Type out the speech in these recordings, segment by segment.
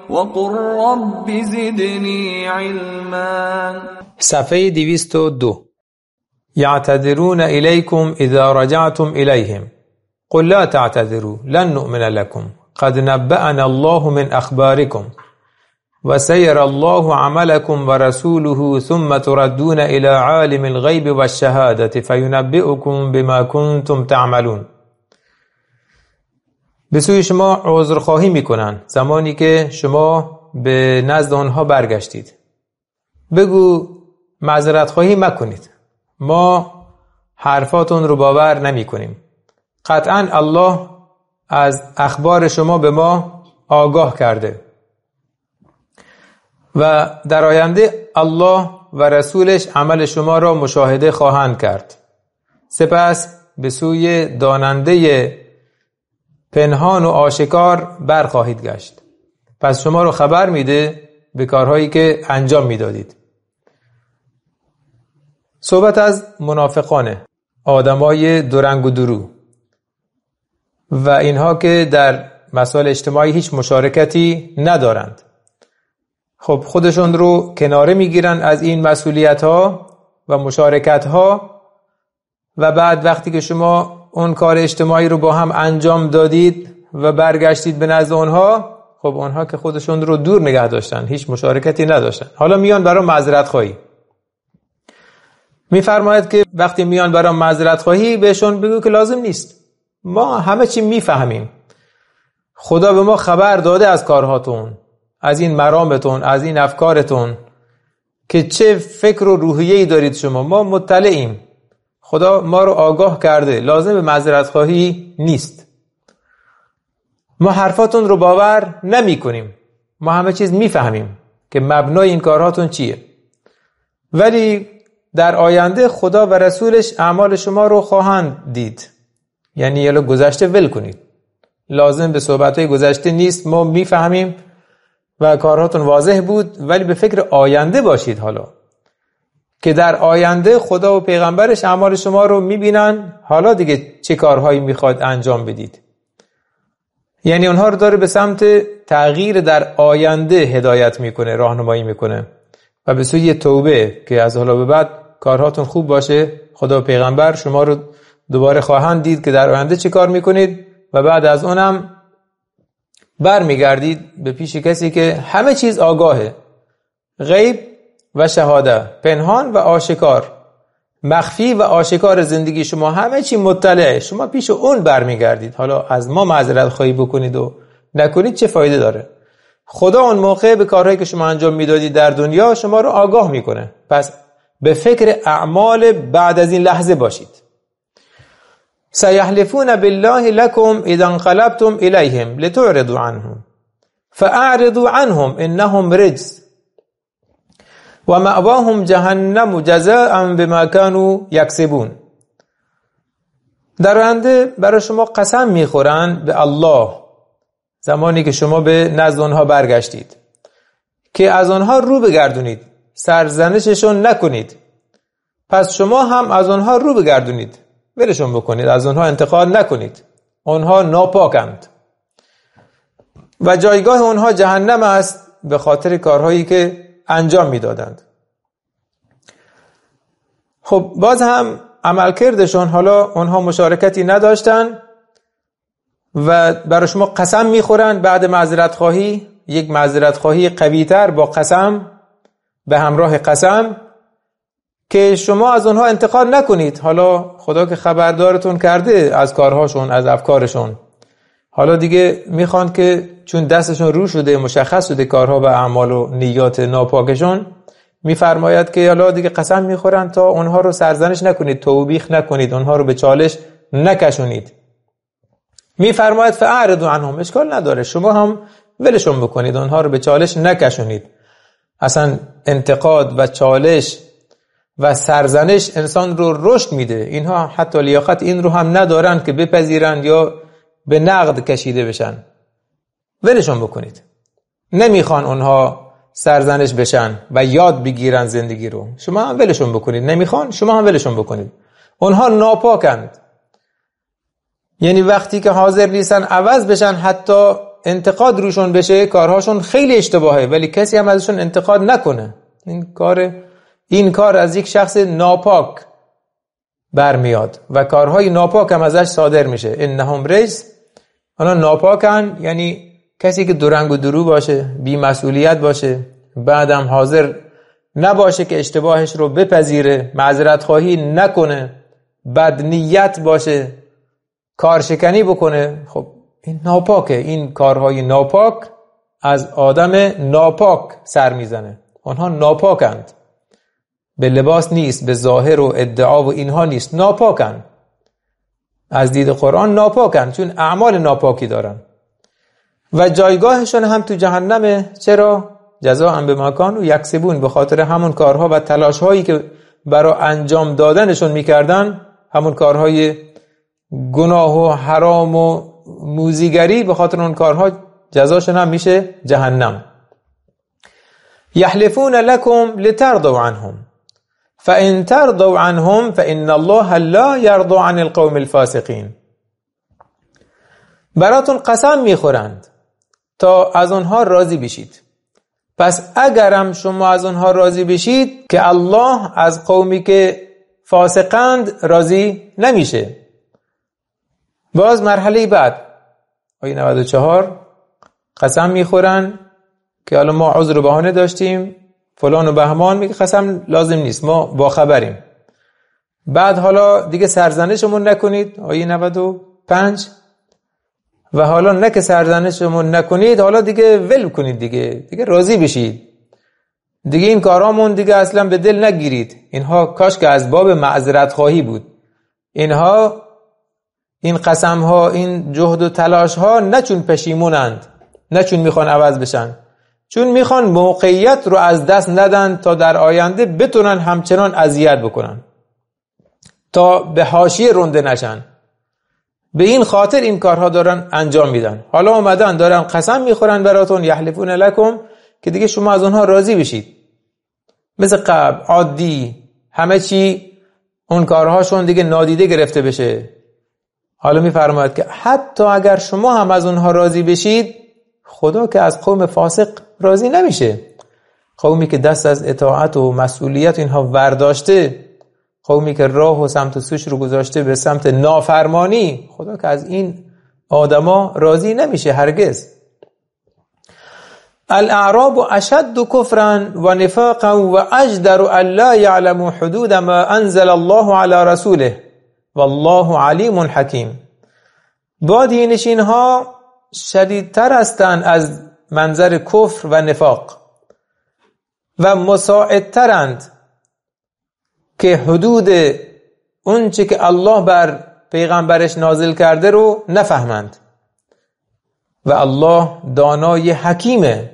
وقل رب زدني علما. صفحه 202. يعتذرون إليكم إذا رجعتم إليهم قل لا تعتذروا لن نؤمن لكم قد نبأنا الله من أخباركم وسيرى الله عملكم ورسوله ثم تردون إلى عالم الغيب والشهادة فينبئكم بما كنتم تعملون. به سوی شما عذرخواهی میکنن زمانی که شما به نزد آنها برگشتید. بگو معذرت خواهی مکنید، ما حرفاتون رو باور نمی کنیم. قطعا الله از اخبار شما به ما آگاه کرده و در آینده الله و رسولش عمل شما را مشاهده خواهند کرد. سپس به سوی داننده پنهان و آشکار برخواهید گشت. پس شما رو خبر میده به کارهایی که انجام میدادید. صحبت از منافقانه، آدمای درنگ و درو و اینها که در مسائل اجتماعی هیچ مشارکتی ندارند. خب خودشون رو کناره میگیرن از این مسئولیت ها و مشارکت ها و بعد وقتی که شما اون کار اجتماعی رو با هم انجام دادید و برگشتید به نزد اونها، خب اونها که خودشون رو دور نگه داشتن، هیچ مشارکتی نداشتن، حالا میان برای معذرت خواهی. میفرماید که وقتی میان برای معذرت خواهی بهشون بگو که لازم نیست، ما همه چی میفهمیم، خدا به ما خبر داده از کارهاتون، از این مرامتون، از این افکارتون که چه فکر و روحیه‌ای دارید شما، ما مطلعیم، خدا ما رو آگاه کرده، لازم به معذرت خواهی نیست. ما حرفاتون رو باور نمی کنیم، ما همه چیز میفهمیم که مبنای این کارهاتون چیه، ولی در آینده خدا و رسولش اعمال شما رو خواهند دید. یعنی یلا گذشته ول کنید، لازم به صحبتهای گذشته نیست، ما میفهمیم و کارهاتون واضح بود، ولی به فکر آینده باشید، حالا که در آینده خدا و پیغمبرش اعمال شما رو میبینن، حالا دیگه چه کارهایی میخواد انجام بدید. یعنی اونها رو داره به سمت تغییر در آینده هدایت میکنه، راهنمایی میکنه و به سوی توبه که از حالا به بعد کارهاتون خوب باشه، خدا و پیغمبر شما رو دوباره خواهند دید که در آینده چه کار میکنید و بعد از اونم برمیگردید به پیش کسی که همه چیز آگاهه، غیب و شهاده، پنهان و آشکار، مخفی و آشکار زندگی شما همه چی مطلعه، شما پیش اون برمیگردید. حالا از ما معذرت خواهی بکنید و نکنید چه فایده داره؟ خدا اون موقع به کارهایی که شما انجام میدادید در دنیا شما رو آگاه میکنه. پس به فکر اعمال بعد از این لحظه باشید. سيحلفون بالله لكم اذا انقلبتم اليهم لتعرضوا عنهم فاعرضوا عنهم انهم رجس ومأواهم جهنم جزاء بما كانوا يكسبون. در آینده برای شما قسم میخورن به الله زمانی که شما به نزد آنها برگشتید که از آنها رو بگردونید، سرزنششون نکنید. پس شما هم از آنها رو بگردونید، ولشون بکنید، از آنها انتقاد نکنید، آنها ناپاکند و جایگاه آنها جهنم است به خاطر کارهایی که انجام میدادند. خب باز هم عملکردشون، حالا آنها مشارکتی نداشتن و برای شما قسم میخورن بعد معذرت خواهی، یک معذرت خواهی قوی‌تر با قسم، به همراه قسم که شما از اونها انتقاد نکنید. حالا خدا که خبردارتون کرده از کارهاشون، از افکارشون، حالا دیگه میخوان که چون دستشون رو شده، مشخص شده کارها و اعمال و نیات ناپاکشون، میفرماید که حالا دیگه قسم میخورن تا اونها رو سرزنش نکنید، توبیخ نکنید، اونها رو به چالش نکشونید. میفرماید فاعرضوا عنهم، اشکال نداره، شما هم ولشون بکنید، اونها رو به چالش نکشونید. اصلا انتقاد و چالش و سرزنش انسان رو رشد میده. اینها حتی لیاقت این رو هم ندارن که بپذیرن یا به نقد کشیده بشن. ولشون بکنید. نمیخوان اونها سرزنش بشن و یاد بگیرن زندگی رو، شما هم ولشون بکنید. نمیخوان، شما هم ولشون بکنید. اونها ناپاکند، یعنی وقتی که حاضر نیستن عوض بشن، حتی انتقاد روشون بشه، کارهاشون خیلی اشتباهه، ولی کسی هم ازشون انتقاد نکنه. این کار از یک شخص ناپاک برمیاد و کارهای ناپاک هم ازش صادر میشه. انهم رجس، حالا ناپاکن یعنی کسی که درنگ و درو باشه، بی مسئولیت باشه، بعدم حاضر نباشه که اشتباهش رو بپذیره، معذرت خواهی نکنه، بد نیت باشه، کارشکنی بکنه. خب این ناپاکه. این کارهای ناپاک از آدم ناپاک سر میزنه. آنها ناپاکند، به لباس نیست، به ظاهر و ادعا و اینها نیست، ناپاکند. از دید قرآن ناپاکند چون اعمال ناپاکی دارن و جایگاهشون هم تو جهنمه. چرا؟ جزاء بما کانوا یکسبون، به خاطر همون کارها و تلاش هایی که برای انجام دادنشون میکردن، همون کارهای گناه و حرام و موزیگری، به خاطر اون کارها جزاشون هم میشه جهنم. یحلفون لکم لترضوا عنهم فإن ترضوا عنهم فإن الله لا يرضى عن القوم الفاسقين. براتون قسم میخورند تا از اونها راضی بشید. پس اگرم شما از اونها راضی بشید که الله از قومی که فاسقند راضی نمیشه. باز مرحله بعد آیه 94 قسم میخورن که حالا ما عذر و بهانه داشتیم فلان و بهمان، میگه قسم لازم نیست، ما با خبریم. بعد حالا دیگه سرزنشمون نکنید، آیه 95 و حالا نه که سرزنشمون نکنید، حالا دیگه ول کنید، دیگه راضی بشید، دیگه این کارامون دیگه اصلا به دل نگیرید. اینها کاش که از باب معذرت خواهی بود. اینها این قسم ها، این جهد و تلاش ها نه چون پشیمونند، نه چون میخوان عوض بشن، چون میخوان موقعیت رو از دست ندن تا در آینده بتونن همچنان اذیت بکنن، تا به حاشیه رونده نشن. به این خاطر این کارها دارن انجام میدن. حالا اومدن دارن قسم میخورن براتون، یحلفون لکم، که دیگه شما از اونها راضی بشید. مثل قبل عادی همه چی اون کارهاشون دیگه نادیده گرفته بشه. حالا میفرماید که حتی اگر شما هم از اونها راضی بشید، خدا که از قوم فاسق راضی نمیشه. قومی که دست از اطاعت و مسئولیت اینها ورداشته، قومی که راه و سمت و سوش رو گذاشته به سمت نافرمانی، خدا که از این آدما راضی نمیشه هرگز. الاعراب اشد کفرا و نفاقا و اجدر ان لا يعلموا حدود ما انزل الله على رسوله والله علیم حکیم. بادی‌نشین ها شدیدتر هستند از منظر کفر و نفاق و مساعدترند که حدود اون چه که الله بر پیغمبرش نازل کرده رو نفهمند و الله دانای حکیمه.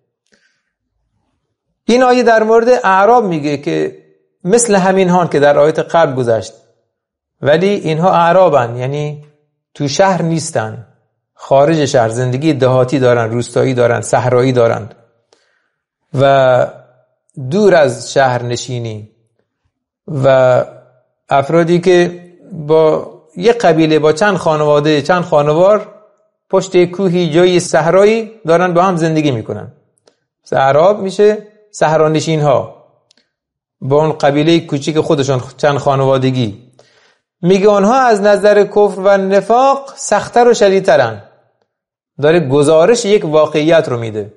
این آیه در مورد اعراب میگه که مثل همین هان که در آیت قبل گذشت، ولی اینها اعرابن، یعنی تو شهر نیستن، خارج شهر، زندگی دهاتی دارن، روستایی دارن، صحرایی دارن و دور از شهر نشینی و افرادی که با یک قبیله با چند خانواده چند خانوار پشت کوهی جای صحرایی دارن با هم زندگی میکنن. اعراب میشه صحرانشین ها با اون قبیله کوچیک خودشون چند خانوادگی. میگه اونها از نظر کفر و نفاق سخت‌تر و شدیدترن. داره گزارش یک واقعیت رو میده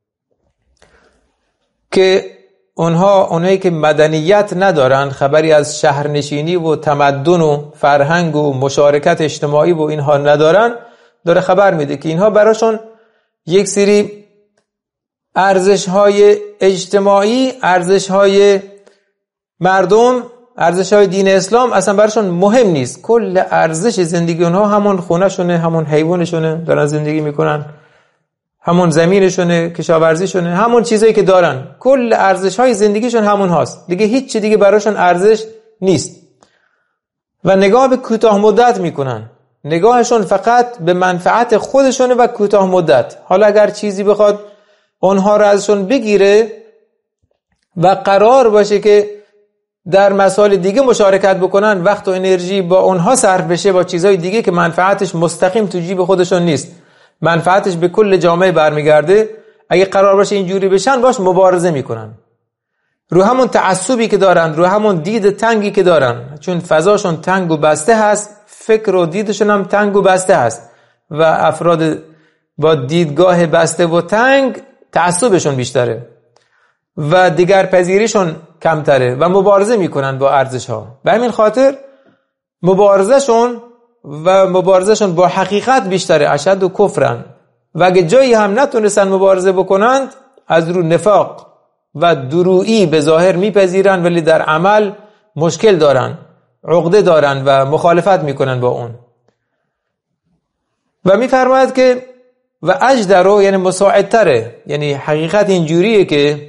که اونایی که مدنیت ندارن، خبری از شهرنشینی و تمدن و فرهنگ و مشارکت اجتماعی و اینها ندارن، داره خبر میده که اینها براشون یک سری ارزش‌های اجتماعی، ارزش‌های مردم، ارزش‌های دین اسلام اصلا براشون مهم نیست. کل ارزش زندگی اونها همون خونه‌شونه، همون حیوانشونه، دارن زندگی میکنن، همون زمینشونه، کشاورزیشونه، همون چیزایی که دارن، کل ارزش‌های زندگیشون همون هاست. دیگه هیچ چی دیگه براشون ارزش نیست و نگاه به کوتاه مدت میکنن. نگاهشون فقط به منفعت خودشونه و کوتاه مدت. حالا اگر چیزی بخواد اونها رو ازشون بگیره و قرار باشه که در مسائل دیگه مشارکت بکنن، وقت و انرژی با اونها صرف بشه با چیزهای دیگه که منفعتش مستقیم تو جیب خودشون نیست، منفعتش به کل جامعه برمیگرده، اگه قرار باشه اینجوری بشن باش مبارزه میکنن، رو همون تعصبی که دارن، رو همون دید تنگی که دارن، چون فضاشون تنگ و بسته هست، فکر و دیدشون هم تنگ و بسته هست و افراد با دیدگاه بسته و تنگ تعصبشون بیشتره و دیگر پذیریشون کمتره و مبارزه میکنن با ارزش ها. به همین خاطر مبارزشون با حقیقت بیشتره، اشد و کفرن و اگه جایی هم نتونستن مبارزه بکنند از رو نفاق و درویی به ظاهر میپذیرن ولی در عمل مشکل دارن، عقده دارن و مخالفت میکنن با اون. و میفرماید که و اجدرو یعنی مساعدتره، یعنی حقیقت اینجوریه که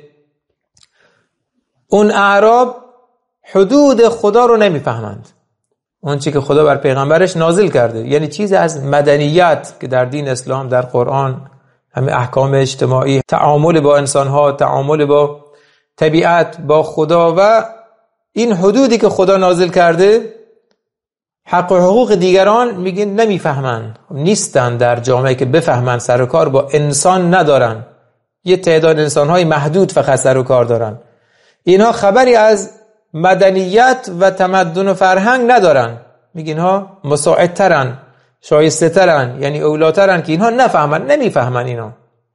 اون اعراب حدود خدا رو نمیفهمند، اون چی که خدا بر پیغمبرش نازل کرده، یعنی چیز از مدنیت که در دین اسلام در قرآن همه احکام اجتماعی، تعامل با انسانها، تعامل با طبیعت، با خدا و این حدودی که خدا نازل کرده، حق و حقوق دیگران میگن نمیفهمن، نیستن در جامعه که بفهمن، سر و کار با انسان ندارن، یه تعداد انسانهای محدود فقط سر و کار دارن، اینها خبری از مدنیت و تمدن و فرهنگ ندارن، میگن اینها مساعدترن، شایسته ترن، یعنی اولاترن که اینها نفهمن، نمیفهمن اینا،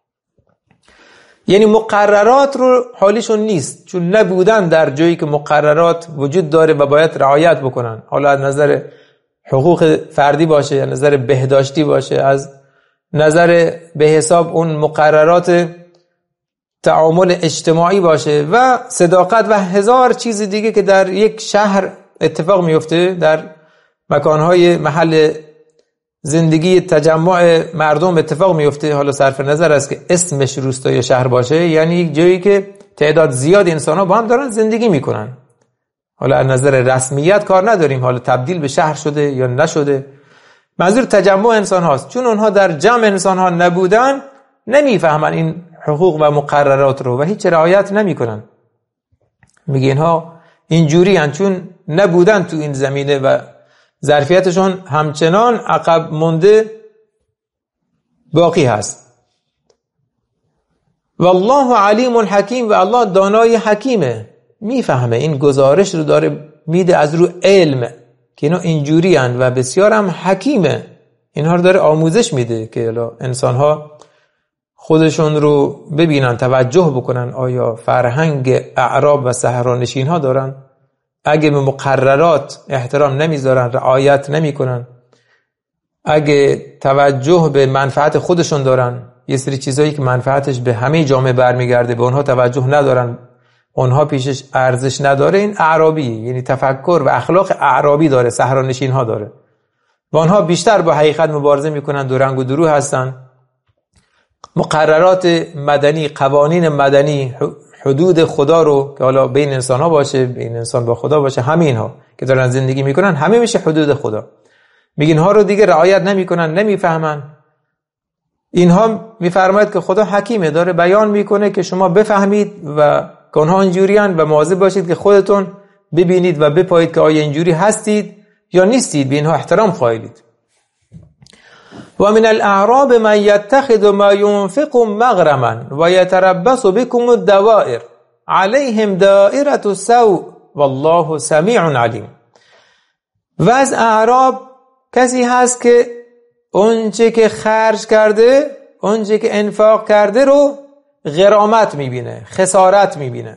یعنی مقررات رو حالیشون نیست، چون نبودن در جایی که مقررات وجود داره و باید رعایت بکنن، حالا از نظر حقوق فردی باشه، از نظر بهداشتی باشه، از نظر به حساب اون مقررات تعامل اجتماعی باشه و صداقت و هزار چیز دیگه که در یک شهر اتفاق میفته، در مکانهای محل زندگی تجمع مردم اتفاق میفته، حالا صرف نظر است که اسمش روستای شهر باشه، یعنی یک جایی که تعداد زیاد انسان ها با هم دارن زندگی میکنن، حالا از نظر رسمیت کار نداریم، حالا تبدیل به شهر شده یا نشده، منظور تجمع انسان هاست، چون اونها در جمع انسان ها نبودن نمیفهمن این حقوق و مقررات رو و هیچ رعایت نمی کنن. میگه اینها اینجوری هن چون نبودن تو این زمینه و ظرفیتشون همچنان عقب مونده باقی هست. والله علیم حکیم و الله دانای حکیمه، میفهمه، این گزارش رو داره میده از رو علم که اینا اینجوری هن و بسیار هم حکیمه، اینها رو داره آموزش میده که انسان ها خودشون رو ببینن، توجه بکنن آیا فرهنگ اعراب و صحرانشین ها دارن، اگه به مقررات احترام نمیذارن، رعایت نمیکنن، اگه توجه به منفعت خودشون دارن، یه سری چیزایی که منفعتش به همه جامعه برمیگرده به اونها توجه ندارن، اونها پیشش ارزش نداره، این اعرابی، یعنی تفکر و اخلاق اعرابی داره، صحرانشین ها داره و اونها بیشتر با حقیقت مبارزه میکنن، دو رنگ و دو رو هستن، مقررات مدنی، قوانین مدنی، حدود خدا رو که حالا بین انسان ها باشه، بین انسان با خدا باشه، همین ها که دارن زندگی میکنن همه میشه حدود خدا، میگین ها رو دیگه رعایت نمیکنن، نمیفهمن. اینها میفرماید که خدا حکیمه، داره بیان میکنه که شما بفهمید و که اونها اینجوریان و مواظب باشید که خودتون ببینید و بپایید که آیا اینجوری هستید یا نیستید، به اینها احترام قائلید. و من الاعراب من یتخذ ما ينفق مغرما و یتربص بكم الدوائر علیهم دائرة السوء والله سمیع علیم. و از اعراب کسی هست که اونچه که خرج کرده، اونچه که انفاق کرده رو غرامت میبینه، خسارت میبینه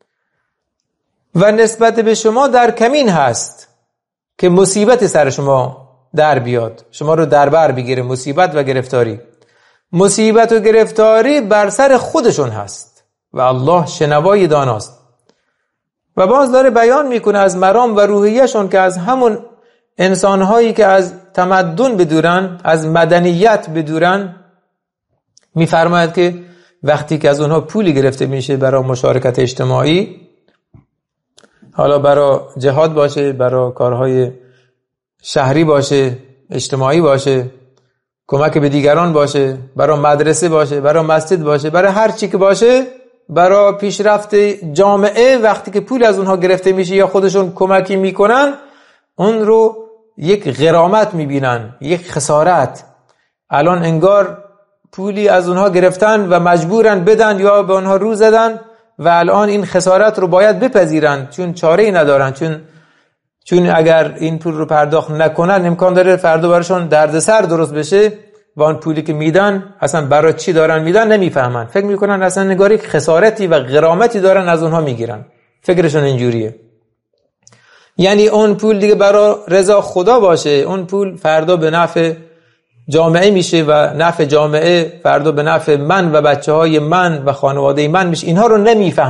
و نسبت به شما در کمین هست که مصیبت سر شما در بیاد، شما رو در بر بگیره مصیبت و گرفتاری. مصیبت و گرفتاری بر سر خودشون هست و الله شنوای داناست. و باز داره بیان میکنه از مرام و روحیهشون که از همون انسانهایی که از تمدن بدورن، از مدنیت بدورن، میفرماید که وقتی که از اونها پولی گرفته میشه برای مشارکت اجتماعی، حالا برای جهاد باشه، برای کارهای شهری باشه، اجتماعی باشه، کمک به دیگران باشه، برای مدرسه باشه، برای مسجد باشه، برای هر چی که باشه، برای پیشرفت جامعه، وقتی که پول از اونها گرفته میشه یا خودشون کمکی میکنن، اون رو یک غرامت میبینن، یک خسارت. الان انگار پولی از اونها گرفتن و مجبورن بدن یا به اونها رو زدن و الان این خسارت رو باید بپذیرن، چون چاره‌ای ندارن، چون اگر این پول رو پرداخت نکنن امکان داره فردا براشون دردسر درست بشه و اون پولی که میدن اصلا برای چی دارن میدن نمیفهمن، فکر میکنن اصلا نگاری خسارتی و غرامتی دارن از اونها میگیرن، فکرشون اینجوریه. یعنی اون پول دیگه برای رضا خدا باشه، اون پول فردا به نفع جامعه میشه و نفع جامعه فردا به نفع من و بچهای من و خانواده من میشه. اینها رو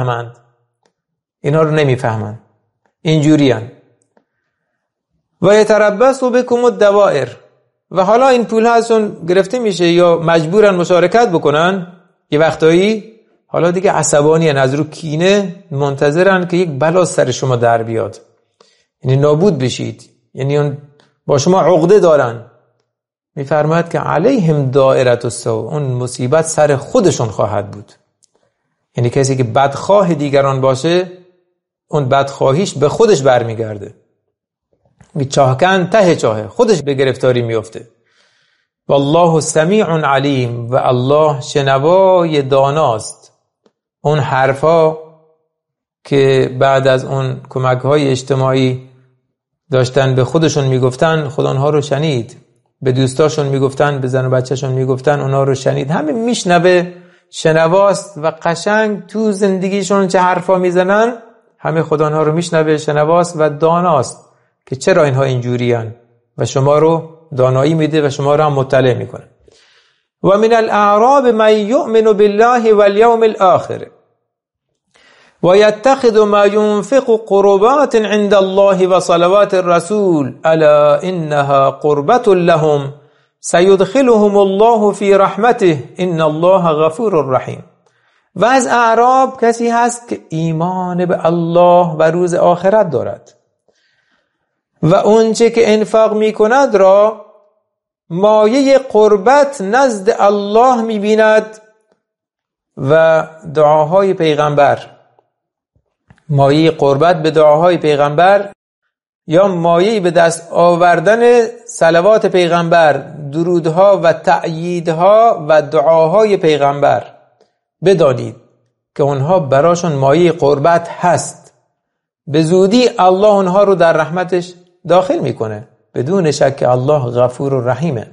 نمیفهمند، اینجوریان. و یتربصوا بکم الدوائر، و حالا این پول هاشون گرفته میشه یا مجبورن مشارکت بکنن، یه وقتایی حالا دیگه عصبانی از رو کینه منتظرن که یک بلا سر شما در بیاد، یعنی نابود بشید، یعنی اون با شما عقده دارن. میفرماید که علیهم دائرة السوء، اون مصیبت سر خودشون خواهد بود. یعنی کسی که بدخواه دیگران باشه اون بدخواهیش به خودش برمیگرده، چاهکن ته چاهه، خودش به گرفتاری میفته. والله سمیع علیم، و الله شنوای داناست. اون حرفا که بعد از اون کمک‌های اجتماعی داشتن به خودشون میگفتن، خدا اونها رو شنید، به دوستاشون میگفتن، به زن و بچه‌شون میگفتن، اونها رو شنید، همه میشنوه، شنواست و قشنگ تو زندگیشون چه حرفا میزنن همه خدا اونها رو میشنوه، شنواست و داناست که چرا اینها اینجوریان و شما رو دانایی میده و شما رو هم مطلع میکنه. و من الاعراب من یؤمن بالله والیوم الاخر و یتخذ ما ينفق قربات عند الله و صلوات الرسول الا انها قربة لهم سيدخلهم الله في رحمته ان الله غفور رحیم. و از اعراب کسی هست که ایمان به الله و روز آخرت دارد و اونچه که انفاق میکند را مایه قربت نزد الله میبیند و دعاهای پیغمبر، مایه قربت به دعاهای پیغمبر یا مایه به دست آوردن صلوات پیغمبر، درودها و تأییدها و دعاهای پیغمبر. بدانید که اونها براشون مایه قربت هست، به زودی الله اونها رو در رحمتش داخل میکنه، بدون شک الله غفور و رحیمه.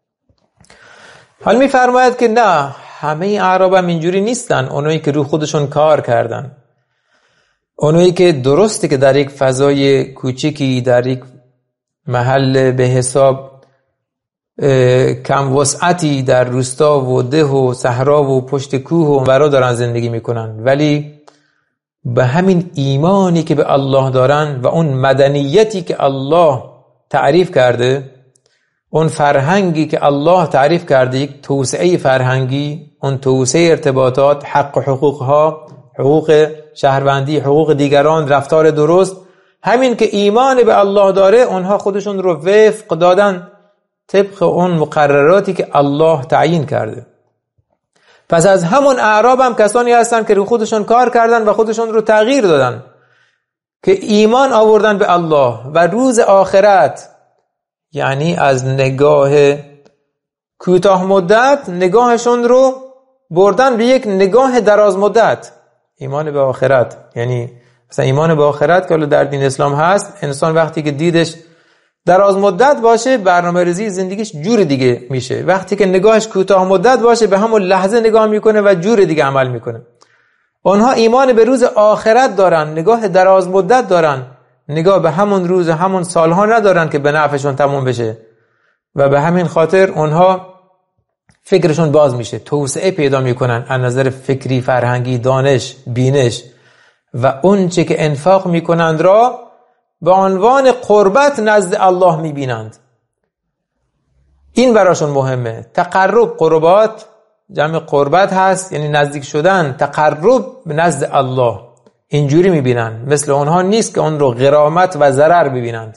حال میفرماید که نه، همه اعراب هم اینجوری نیستن. اونایی که رو خودشون کار کردن، اونایی که درسته که در یک فضای کوچیکی، در یک محل به حساب کم وسعتی در روستا و ده و صحرا و پشت کوه و برا دارن زندگی میکنن، ولی به همین ایمانی که به الله دارن و اون مدنیتی که الله تعریف کرده، اون فرهنگی که الله تعریف کرده، یک توسعه فرهنگی، اون توسعه ارتباطات، حق و حقوقها، حقوق شهروندی، حقوق دیگران، رفتار درست، همین که ایمان به الله داره اونها خودشون رو وفق دادن طبق اون مقرراتی که الله تعیین کرده. پس از همون اعراب هم کسانی هستن که رو خودشون کار کردن و خودشون رو تغییر دادن، که ایمان آوردن به الله و روز آخرت، یعنی از نگاه کوتاه مدت نگاهشون رو بردن به یک نگاه دراز مدت. ایمان به آخرت یعنی مثلا ایمان به آخرت که در دین اسلام هست، انسان وقتی که دیدش دراز مدت باشه برنامه‌ریزی زندگیش جور دیگه میشه، وقتی که نگاهش کوتاه مدت باشه به همون لحظه نگاه میکنه و جور دیگه عمل میکنه. اونها ایمان به روز آخرت دارن، نگاه دراز مدت دارن، نگاه به همون روز همون سالها ندارن که به نفعشون تموم بشه و به همین خاطر اونها فکرشون باز میشه، توسعه پیدا میکنن از نظر فکری، فرهنگی، دانش، بینش و اون چه که انفاق میکنند را به عنوان قربت نزد الله میبینند. این براشون مهمه. تقرب، قربات جمع قربت هست یعنی نزدیک شدن، تقرب نزد الله، اینجوری میبینن. مثل اونها نیست که اون رو غرامت و ضرر ببینند.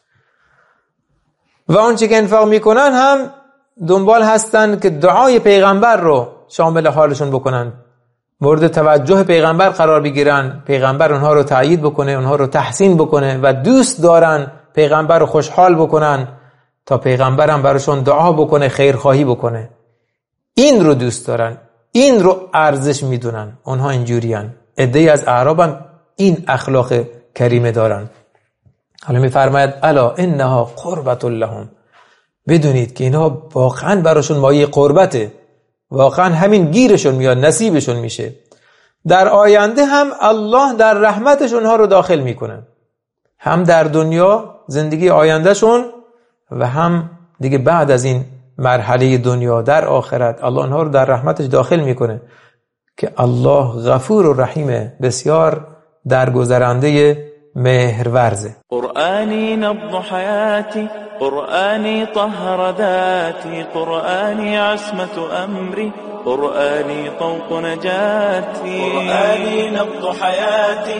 و اون چه که انفاق میکنن هم دنبال هستن که دعای پیغمبر رو شامل حالشون بکنن، مورد توجه پیغمبر قرار بگیرن، پیغمبر اونها رو تأیید بکنه، اونها رو تحسین بکنه و دوست دارن پیغمبر رو خوشحال بکنن تا پیغمبر هم براشون دعا بکنه، خیرخواهی بکنه. این رو دوست دارن، این رو ارزش میدونن. اونها اینجوریان. عده‌ای از اعراب هم این اخلاق کریمه دارن. حالا میفرماید الا انها قربت لهم، بدونید که اینها واقعا براشون مایه قربته، واقعا همین گیرشون میاد، نصیبشون میشه. در آینده هم الله در رحمتش اونها رو داخل میکنه، هم در دنیا زندگی آیندهشون و هم دیگه بعد از این مرحله دنیا در آخرت الله اونها رو در رحمتش داخل میکنه که الله غفور و رحیم، بسیار درگذرنده مهرورزه. قرآنی نبض حیاتی، قرآنی طهر ذاتی، قرآنی عصمت امری، قرآنی طوق نجاتی، قرآنی نبض حیاتی.